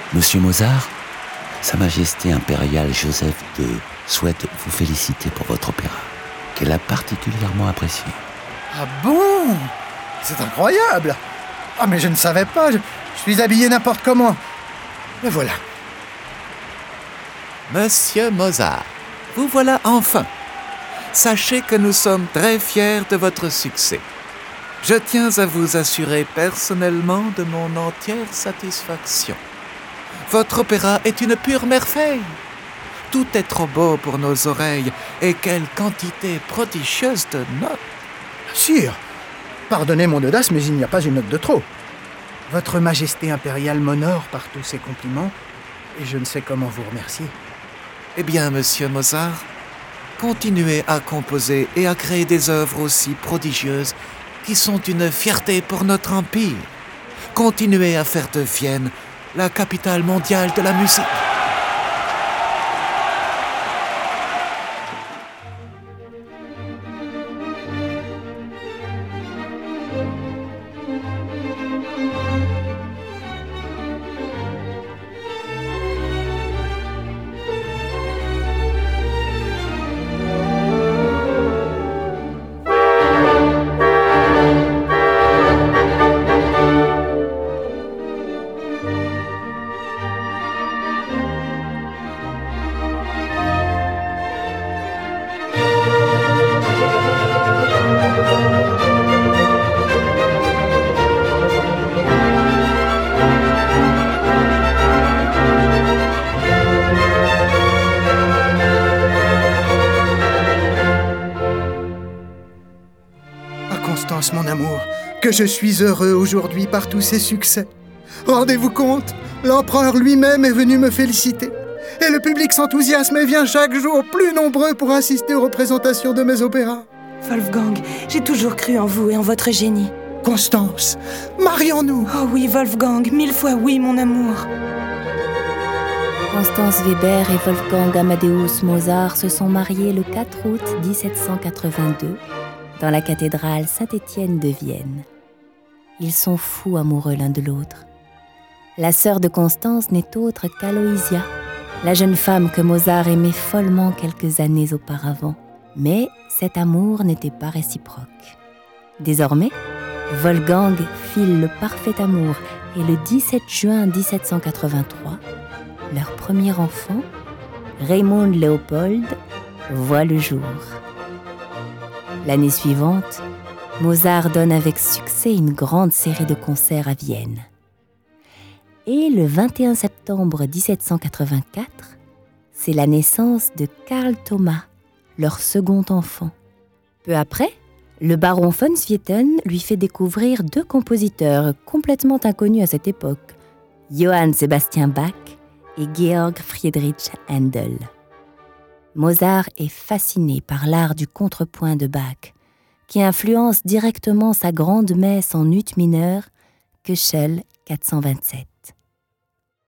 Monsieur Mozart, Sa Majesté impériale Joseph II souhaite vous féliciter pour votre opéra, qu'elle a particulièrement apprécié. Ah bon? C'est incroyable! Ah mais je ne savais pas, je suis habillé n'importe comment. Mais voilà. Monsieur Mozart, vous voilà enfin. Sachez que nous sommes très fiers de votre succès. Je tiens à vous assurer personnellement de mon entière satisfaction. Votre opéra est une pure merveille. Tout est trop beau pour nos oreilles, et quelle quantité prodigieuse de notes. Sire, pardonnez mon audace, mais il n'y a pas une note de trop. Votre Majesté impériale m'honore par tous ses compliments, et je ne sais comment vous remercier. Eh bien, monsieur Mozart, continuez à composer et à créer des œuvres aussi prodigieuses qui sont une fierté pour notre empire. Continuez à faire de Vienne la capitale mondiale de la musique. Constance, mon amour, que je suis heureux aujourd'hui par tous ces succès. Rendez-vous compte, l'empereur lui-même est venu me féliciter. Et le public s'enthousiasme et vient chaque jour plus nombreux pour assister aux représentations de mes opéras. Wolfgang, j'ai toujours cru en vous et en votre génie. Constance, marions-nous! Oh oui, Wolfgang, 1000 fois oui, mon amour. Constance Weber et Wolfgang Amadeus Mozart se sont mariés le 4 août 1782 dans la cathédrale Saint-Étienne de Vienne. Ils sont fous amoureux l'un de l'autre. La sœur de Constance n'est autre qu'Aloysia, la jeune femme que Mozart aimait follement quelques années auparavant. Mais cet amour n'était pas réciproque. Désormais, Wolfgang file le parfait amour et le 17 juin 1783, leur premier enfant, Raymond Léopold, voit le jour. L'année suivante, Mozart donne avec succès une grande série de concerts à Vienne. Et le 21 septembre 1784, c'est la naissance de Carl Thomas, leur second enfant. Peu après, le baron von Swieten lui fait découvrir 2 compositeurs complètement inconnus à cette époque, Johann Sebastian Bach et Georg Friedrich Händel. Mozart est fasciné par l'art du contrepoint de Bach, qui influence directement sa grande messe en ut mineur, Köchel 427.